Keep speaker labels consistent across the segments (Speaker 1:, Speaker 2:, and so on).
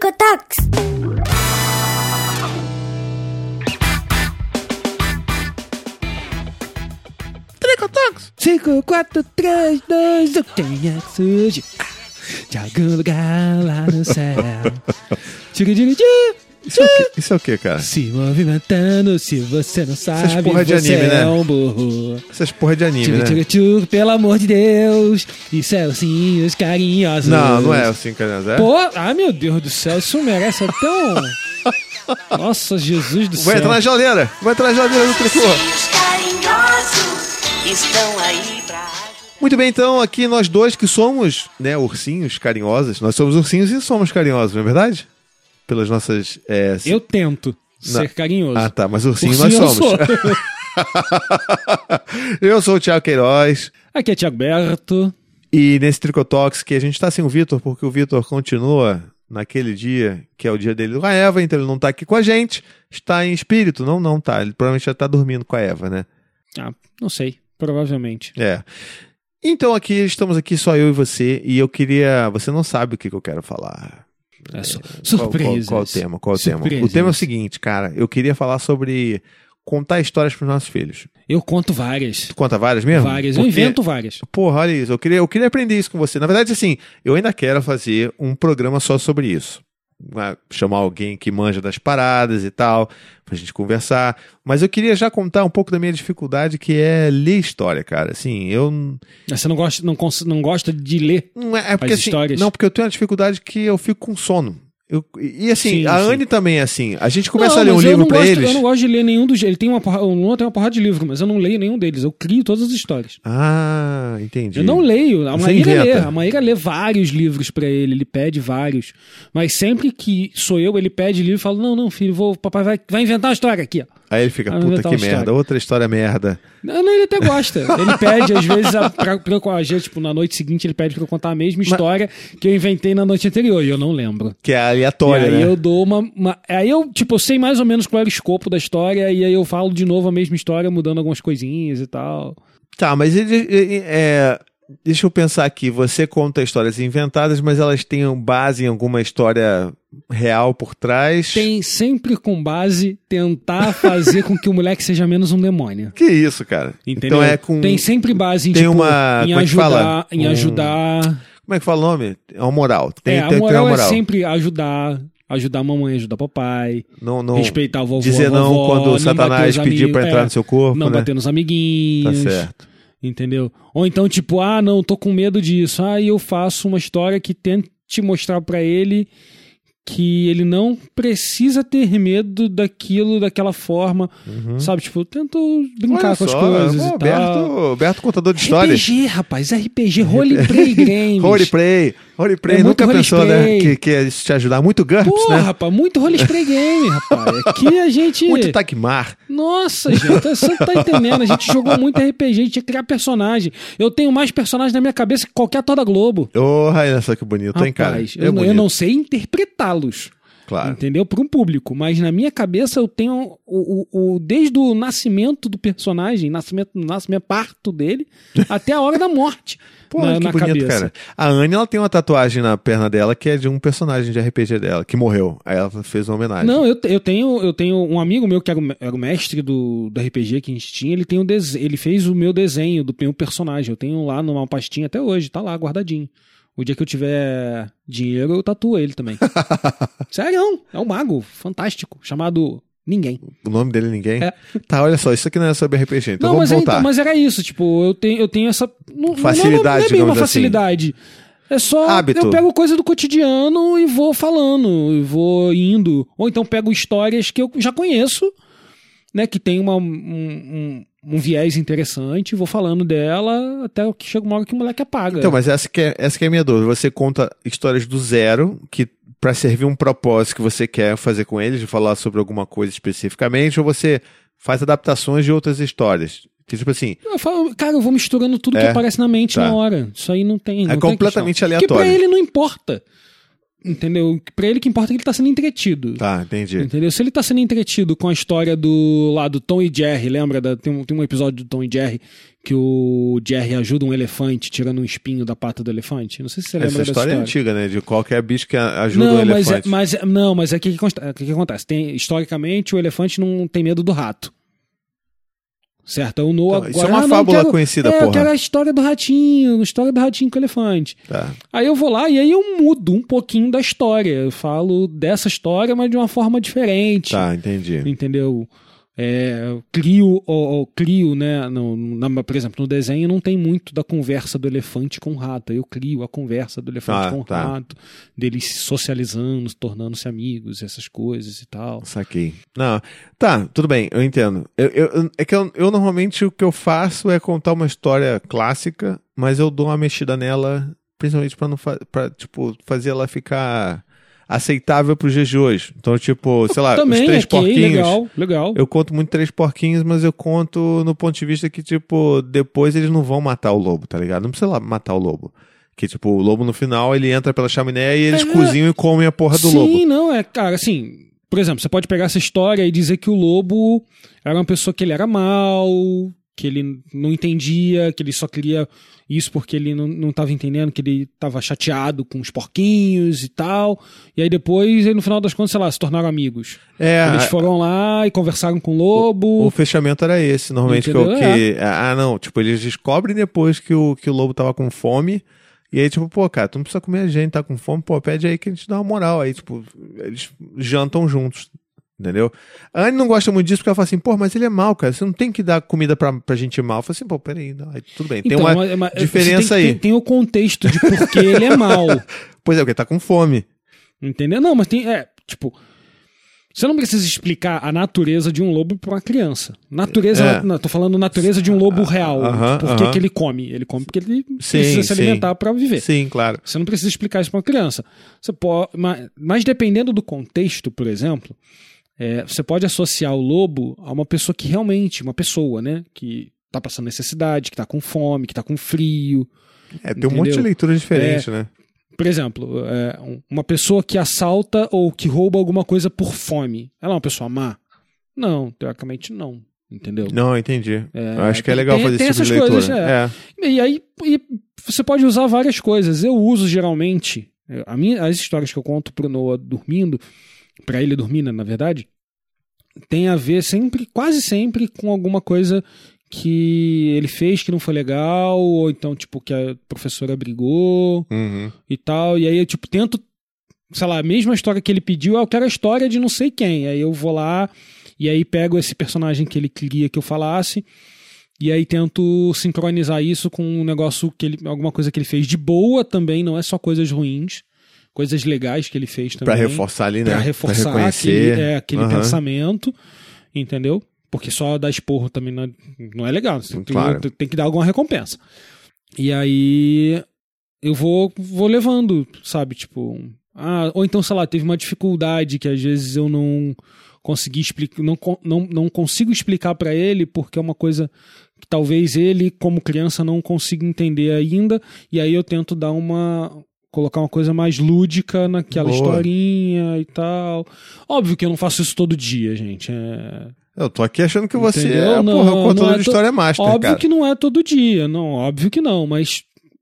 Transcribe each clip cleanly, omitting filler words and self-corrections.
Speaker 1: Tricotox!
Speaker 2: Tricotox! 5, 4, 3, 2, quem é que surge? De algum lugar lá no céu.
Speaker 3: Isso é o que, cara?
Speaker 2: Se movimentando, se você não sabe,
Speaker 3: essas porra de
Speaker 2: você
Speaker 3: anime,
Speaker 2: é
Speaker 3: né?
Speaker 2: um burro.
Speaker 3: Essas porra de anime, né?
Speaker 2: Pelo amor de Deus. Isso é ursinhos carinhosos.
Speaker 3: Não é assim, cara. É?
Speaker 2: Pô, meu Deus do céu, isso merece tão... Nossa, Jesus do céu.
Speaker 3: Vai entrar na geladeira do tricô.
Speaker 4: Ursinhos carinhosos estão aí pra...
Speaker 3: Muito bem, então, aqui nós dois que somos, né, ursinhos carinhosos. Nós somos ursinhos e somos carinhosos, não é verdade? Pelas nossas...
Speaker 2: Eu tento ser carinhoso.
Speaker 3: Ah, tá, mas ursinho
Speaker 2: Ursinho
Speaker 3: nós somos.
Speaker 2: eu sou.
Speaker 3: Eu sou o Thiago Queiroz.
Speaker 2: Aqui é Thiago Berto.
Speaker 3: E nesse Tricotox que a gente tá sem o Vitor, porque o Vitor continua naquele dia, que é o dia dele com a Eva, então ele não tá aqui com a gente, está em espírito. Não tá, ele provavelmente já tá dormindo com a Eva, né?
Speaker 2: Ah, não sei, provavelmente.
Speaker 3: É. Então estamos aqui só eu e você, e eu queria... Você não sabe o que eu quero falar.
Speaker 2: Surpresas.
Speaker 3: Qual o tema? O
Speaker 2: Surpresas.
Speaker 3: tema é o seguinte, cara, eu queria falar sobre contar histórias pros nossos filhos.
Speaker 2: Eu conto várias.
Speaker 3: Tu conta várias mesmo?
Speaker 2: Várias, eu
Speaker 3: Porque...
Speaker 2: invento várias.
Speaker 3: Porra, olha isso, eu queria aprender isso com você. Na verdade, assim, eu ainda quero fazer um programa só sobre isso. Chamar alguém que manja das paradas e tal, pra gente conversar. Mas eu queria já contar um pouco da minha dificuldade, que é ler história, cara. Assim,
Speaker 2: Você não gosta de ler
Speaker 3: não é porque,
Speaker 2: as
Speaker 3: assim,
Speaker 2: histórias?
Speaker 3: Não, porque eu tenho uma dificuldade que eu fico com sono. E assim,
Speaker 2: Sim,
Speaker 3: a
Speaker 2: sim.
Speaker 3: Anne também é assim. A gente começa
Speaker 2: Não,
Speaker 3: a ler um
Speaker 2: mas eu
Speaker 3: livro
Speaker 2: não
Speaker 3: pra
Speaker 2: gosto,
Speaker 3: eles.
Speaker 2: Eu não gosto de ler nenhum dos... Ele tem uma porrada de livro, mas eu não leio nenhum deles. Eu crio todas as histórias.
Speaker 3: Ah, entendi.
Speaker 2: Eu não leio. A
Speaker 3: Você
Speaker 2: Maíra lê.
Speaker 3: inventa.
Speaker 2: A Maíra lê vários livros pra ele. Ele pede vários. Mas sempre que sou eu, ele pede livro e fala: Não, filho, papai vai inventar uma história aqui, ó.
Speaker 3: Aí ele fica,
Speaker 2: Vai
Speaker 3: puta
Speaker 2: inventar
Speaker 3: que
Speaker 2: uma
Speaker 3: merda,
Speaker 2: história.
Speaker 3: outra história merda.
Speaker 2: Não, ele até gosta. Ele pede, às vezes, pra eu, tipo, na noite seguinte, ele pede pra eu contar a mesma história que eu inventei na noite anterior. E eu não lembro.
Speaker 3: Que é aleatória,
Speaker 2: E aí
Speaker 3: né?
Speaker 2: eu dou Aí eu, tipo, eu sei mais ou menos qual era o escopo da história. E aí eu falo de novo a mesma história, mudando algumas coisinhas e tal.
Speaker 3: Tá, mas deixa eu pensar aqui. Você conta histórias inventadas, mas elas têm base em alguma história real por trás?
Speaker 2: Tem sempre com base tentar fazer com que o moleque seja menos um demônio.
Speaker 3: Que isso, cara?
Speaker 2: Entendeu?
Speaker 3: Então é com...
Speaker 2: Tem sempre base em,
Speaker 3: Tem
Speaker 2: tipo,
Speaker 3: uma...
Speaker 2: em
Speaker 3: como é que fala?
Speaker 2: ajudar, em ajudar.
Speaker 3: Como é que fala o nome? É uma moral.
Speaker 2: A moral é sempre ajudar a mamãe, ajudar papai,
Speaker 3: Não
Speaker 2: respeitar o vovô,
Speaker 3: dizer
Speaker 2: a vovó,
Speaker 3: não quando
Speaker 2: não
Speaker 3: Satanás
Speaker 2: bater os
Speaker 3: pedir pra
Speaker 2: amigos,
Speaker 3: entrar no seu corpo,
Speaker 2: não
Speaker 3: né?
Speaker 2: bater nos amiguinhos.
Speaker 3: Tá certo.
Speaker 2: Entendeu? Ou então, tipo, não, tô com medo disso. Aí eu faço uma história que tente mostrar pra ele que ele não precisa ter medo daquilo, daquela forma, sabe? Tipo, eu tento brincar
Speaker 3: Olha
Speaker 2: com as
Speaker 3: só,
Speaker 2: coisas e tal.
Speaker 3: Alberto contador de histórias.
Speaker 2: RPG, rapaz, RPG, roleplay games.
Speaker 3: Roleplay,
Speaker 2: É
Speaker 3: nunca
Speaker 2: muito
Speaker 3: pensou,
Speaker 2: roleplay.
Speaker 3: né? Que ia te ajudar. Muito GURPS,
Speaker 2: Porra,
Speaker 3: né?
Speaker 2: rapaz, muito roleplay game, rapaz. Aqui a gente...
Speaker 3: Muito Tagmar.
Speaker 2: Nossa, gente, você não tá entendendo. A gente jogou muito RPG, a gente ia criar personagem. Eu tenho mais personagens na minha cabeça que qualquer ator da Globo.
Speaker 3: Olha só que bonito, hein, cara?
Speaker 2: Rapaz,
Speaker 3: É
Speaker 2: eu
Speaker 3: bonito.
Speaker 2: não sei interpretá-los.
Speaker 3: Claro.
Speaker 2: Entendeu? Para um público. Mas na minha cabeça eu tenho desde o nascimento do personagem, nascimento parto dele, até a hora da morte.
Speaker 3: Pô,
Speaker 2: na
Speaker 3: que bonito,
Speaker 2: cabeça.
Speaker 3: cara. A Anne, ela tem uma tatuagem na perna dela que é de um personagem de RPG dela, que morreu. Aí ela fez uma homenagem.
Speaker 2: Não, eu tenho um amigo meu que era o mestre do RPG que a gente tinha, ele fez o meu desenho do meu personagem. Eu tenho lá numa pastinha até hoje, tá lá guardadinho. O dia que eu tiver dinheiro, eu tatuo ele também. Sério, é um mago fantástico, chamado Ninguém.
Speaker 3: O nome dele é Ninguém?
Speaker 2: É.
Speaker 3: Tá, olha só, isso aqui não é sobre RPG, então
Speaker 2: Não,
Speaker 3: vamos voltar.
Speaker 2: mas era isso, tipo, eu tenho essa...
Speaker 3: Facilidade,
Speaker 2: não é bem
Speaker 3: digamos
Speaker 2: uma
Speaker 3: assim.
Speaker 2: facilidade. É só...
Speaker 3: Hábito.
Speaker 2: Eu pego coisa do cotidiano e vou falando, e vou indo. Ou então pego histórias que eu já conheço, né, que tem um viés interessante, vou falando dela até que chega uma hora que o moleque apaga.
Speaker 3: Então, mas essa que é a minha dúvida. Você conta histórias do zero, que para servir um propósito que você quer fazer com eles, de falar sobre alguma coisa especificamente, ou você faz adaptações de outras histórias? Que, tipo assim...
Speaker 2: Eu falo, cara, eu vou misturando tudo que aparece na mente na hora. Isso aí não tem...
Speaker 3: É completamente aleatório.
Speaker 2: Porque pra ele não importa. Entendeu? Pra ele que importa é que ele tá sendo entretido.
Speaker 3: Tá, entendi.
Speaker 2: Entendeu? Se ele tá sendo entretido com a história do Tom e Jerry, lembra? Tem um episódio do Tom e Jerry que o Jerry ajuda um elefante tirando um espinho da pata do elefante. Não sei se você lembra
Speaker 3: Essa
Speaker 2: dessa
Speaker 3: história é antiga, né? De qualquer bicho que ajuda
Speaker 2: não,
Speaker 3: o elefante.
Speaker 2: mas o que acontece? Historicamente, o elefante não tem medo do rato. Certo? O Noah
Speaker 3: Então, isso é uma fábula conhecida, porra.
Speaker 2: Eu quero a história do ratinho com o elefante.
Speaker 3: Tá.
Speaker 2: Aí eu vou lá e aí eu mudo um pouquinho da história. Eu falo dessa história, mas de uma forma diferente.
Speaker 3: Tá, entendi.
Speaker 2: Entendeu? Crio, né? Por exemplo, no desenho não tem muito da conversa do elefante com o rato. Eu crio a conversa do elefante com o rato, deles se socializando, tornando-se amigos, essas coisas e tal.
Speaker 3: Saquei. Não, tá, tudo bem, eu entendo. Eu normalmente o que eu faço é contar uma história clássica, mas eu dou uma mexida nela, principalmente pra tipo, fazer ela ficar aceitável pros dias de hoje. Então, tipo, sei lá,
Speaker 2: também,
Speaker 3: os Três Porquinhos.
Speaker 2: Legal.
Speaker 3: Eu conto muito Três Porquinhos, mas eu conto no ponto de vista que, tipo, depois eles não vão matar o lobo, tá ligado? Não precisa lá matar o lobo. Que, tipo, o lobo no final, ele entra pela chaminé e eles cozinham e comem a porra do lobo.
Speaker 2: Sim, não, cara, assim, por exemplo, você pode pegar essa história e dizer que o lobo era uma pessoa que ele era mau, que ele não entendia, que ele só queria isso porque ele não estava entendendo, que ele estava chateado com os porquinhos e tal. E aí depois, no final das contas, sei lá, se tornaram amigos. Eles foram lá e conversaram com o lobo.
Speaker 3: O fechamento era esse, normalmente. Não, tipo, eles descobrem depois que o lobo tava com fome. E aí, tipo, pô, cara, tu não precisa comer a gente, tá com fome, pô, pede aí que a gente dá uma moral. Aí, tipo, eles jantam juntos. Entendeu? A Anne não gosta muito disso porque ela fala assim, pô, mas ele é mau, cara, você não tem que dar comida pra gente mal. Eu falo assim, pô, peraí, não. Aí, tudo bem, tem uma diferença aí.
Speaker 2: Tem o contexto de por que ele é mau.
Speaker 3: Pois é, porque tá com fome.
Speaker 2: Entendeu? Não, mas tem, tipo, você não precisa explicar a natureza de um lobo pra uma criança. Tô falando natureza de um lobo real. Por que ele come? Ele come porque ele precisa se alimentar pra viver.
Speaker 3: Sim, claro.
Speaker 2: Você não precisa explicar isso pra uma criança. Você pode, mas dependendo do contexto, por exemplo, você pode associar o lobo a uma pessoa que realmente, uma pessoa, né, que tá passando necessidade, que tá com fome, que tá com frio.
Speaker 3: Tem um monte de leituras diferentes, né?
Speaker 2: Por exemplo, uma pessoa que assalta ou que rouba alguma coisa por fome, ela é uma pessoa má? Não, teoricamente não, entendeu?
Speaker 3: Não, entendi. Eu acho que é legal fazer esse tipo de leitura. Coisas,
Speaker 2: E aí você pode usar várias coisas. Eu uso geralmente, as histórias que eu conto pro Noah dormindo, pra ele dormir, né, na verdade, tem a ver quase sempre com alguma coisa que ele fez que não foi legal, ou então, tipo, que a professora brigou e tal, e aí eu, tipo, tento, sei lá, a mesma história que ele pediu, eu quero a história de não sei quem, aí eu vou lá, e aí pego esse personagem que ele queria que eu falasse, e aí tento sincronizar isso com um negócio, alguma coisa que ele fez de boa também, não é só coisas ruins, coisas legais que ele fez também.
Speaker 3: Pra reforçar ali, né?
Speaker 2: Pra reforçar aquele pensamento, entendeu? Porque só dar esporro também não é legal. Você tem que dar alguma recompensa. E aí eu vou levando, sabe? Tipo, ou então, sei lá, teve uma dificuldade que às vezes eu não consegui explicar, não consigo explicar pra ele porque é uma coisa que talvez ele, como criança, não consiga entender ainda. E aí eu tento colocar uma coisa mais lúdica naquela historinha e tal. Óbvio que eu não faço isso todo dia, gente.
Speaker 3: Eu tô aqui achando que você é o contador de história master,
Speaker 2: óbvio
Speaker 3: cara.
Speaker 2: Que não é todo dia, não, óbvio que não, mas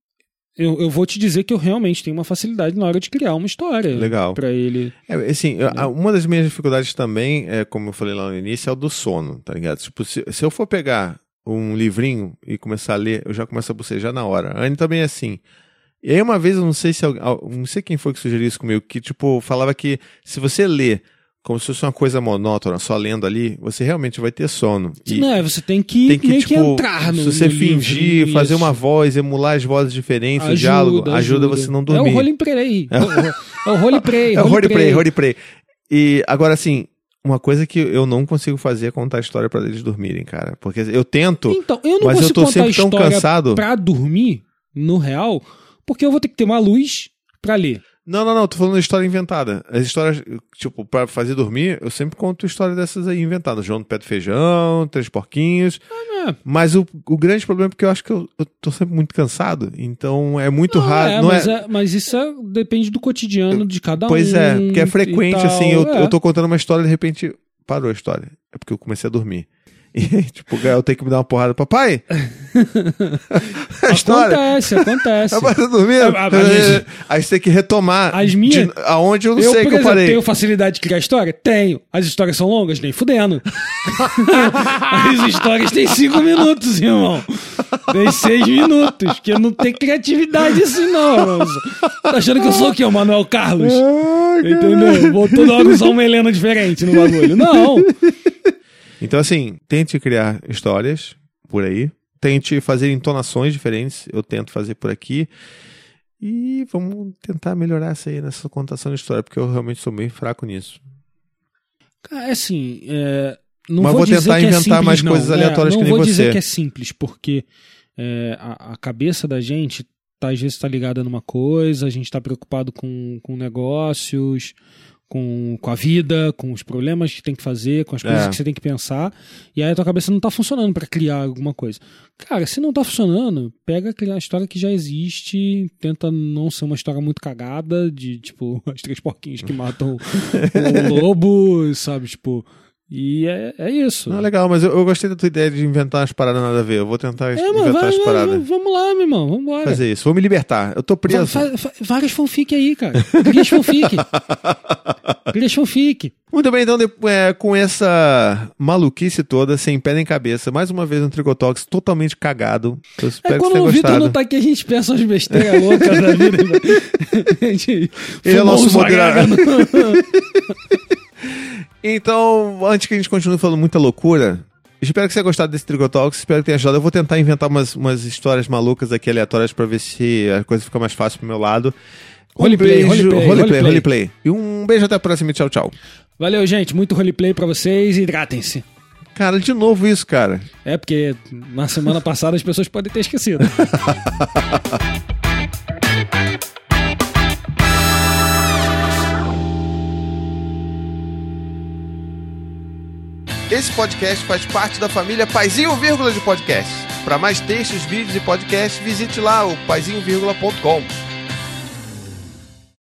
Speaker 2: eu vou te dizer que eu realmente tenho uma facilidade na hora de criar uma história.
Speaker 3: Legal.
Speaker 2: Pra ele.
Speaker 3: Assim, uma das minhas dificuldades também, como eu falei lá no início, é o do sono, tá ligado? Tipo, se eu for pegar um livrinho e começar a ler, eu já começo a bocejar na hora. A Anne também é assim. E aí uma vez, eu não sei quem foi que sugeriu isso comigo, que tipo, falava que se você lê como se fosse uma coisa monótona, só lendo ali, você realmente vai ter sono.
Speaker 2: Você tem que meio que entrar no
Speaker 3: Se você
Speaker 2: livro,
Speaker 3: fingir, fazer uma voz, emular as vozes diferentes, o diálogo, ajuda você não dormir.
Speaker 2: É o roleplay. É o roleplay.
Speaker 3: É o roleplay. E agora, assim, uma coisa que eu não consigo fazer é contar a história pra eles dormirem, cara. Porque eu tento,
Speaker 2: então, eu não
Speaker 3: mas eu tô sempre tão cansado.
Speaker 2: Pra dormir, no real, porque eu vou ter que ter uma luz pra ler.
Speaker 3: Não, tô falando de história inventada. As histórias, tipo, pra fazer dormir, eu sempre conto história dessas aí inventadas. João do Pé do Feijão, Três Porquinhos. Mas o grande problema é porque eu acho que eu tô sempre muito cansado. Então é muito raro.
Speaker 2: Mas isso depende do cotidiano de cada um.
Speaker 3: Pois é, porque é frequente, assim, eu tô contando uma história e de repente parou a história. É porque eu comecei a dormir. E, tipo, o Gael tem que me dar uma porrada. Papai! A história.
Speaker 2: Acontece.
Speaker 3: Papai, tá dormindo? Aí você tem que retomar.
Speaker 2: As minhas...
Speaker 3: aonde eu não sei que eu parei.
Speaker 2: Tenho facilidade de criar história? Tenho. As histórias são longas? Nem fudendo. As histórias têm 5 minutos, irmão. Tem 6 minutos. Porque não tem criatividade assim, não, irmão. Tá achando que eu sou o quê? O Manuel Carlos? Entendeu? Vou toda hora usar uma Helena diferente no bagulho. Não.
Speaker 3: Então, assim, tente criar histórias por aí. Tente fazer entonações diferentes. Eu tento fazer por aqui. E vamos tentar melhorar isso aí nessa contação de história, porque eu realmente sou meio fraco nisso.
Speaker 2: Cara, assim, não
Speaker 3: Mas
Speaker 2: vou dizer
Speaker 3: tentar
Speaker 2: que
Speaker 3: inventar
Speaker 2: é simples,
Speaker 3: mais coisas aleatórias que nem você.
Speaker 2: Não vou dizer que é simples, porque a cabeça da gente às vezes está ligada numa coisa, a gente está preocupado com negócios, com a vida, com os problemas que tem que fazer, com as coisas que você tem que pensar, e aí a tua cabeça não está funcionando para criar alguma coisa. Cara, se não está funcionando, pega a história que já existe, tenta não ser uma história muito cagada, de tipo, as 3 porquinhos que matam o lobo, sabe, tipo... E é isso.
Speaker 3: Não, legal, mas eu gostei da tua ideia de inventar umas paradas nada a ver. Eu vou tentar inventar as paradas.
Speaker 2: Vamos lá, meu irmão, vamos embora.
Speaker 3: Fazer isso, vou me libertar. Eu tô preso.
Speaker 2: Várias fanfic aí, cara. Cria fanfic.
Speaker 3: Muito bem, então, com essa maluquice toda, sem pé nem cabeça, mais uma vez um Tricotalks totalmente cagado. Eu espero que você tenha
Speaker 2: gostado. Quando o Vitor não tá aqui, a gente pensa umas besteiras loucas da vida.
Speaker 3: Ele é o nosso moderador. Então, antes que a gente continue falando muita loucura, espero que você tenha gostado desse Tricotalks, espero que tenha ajudado. Eu vou tentar inventar umas histórias malucas aqui, aleatórias, pra ver se a coisa fica mais fácil pro meu lado. Roleplay. E um beijo, até a próxima e tchau, tchau.
Speaker 2: Valeu, gente. Muito roleplay pra vocês e hidratem-se.
Speaker 3: Cara, de novo isso, cara.
Speaker 2: É, porque na semana passada as pessoas podem ter esquecido.
Speaker 3: Esse podcast faz parte da família Paizinho Vírgula de Podcast. Para mais textos, vídeos e podcasts, visite lá o paizinho.com.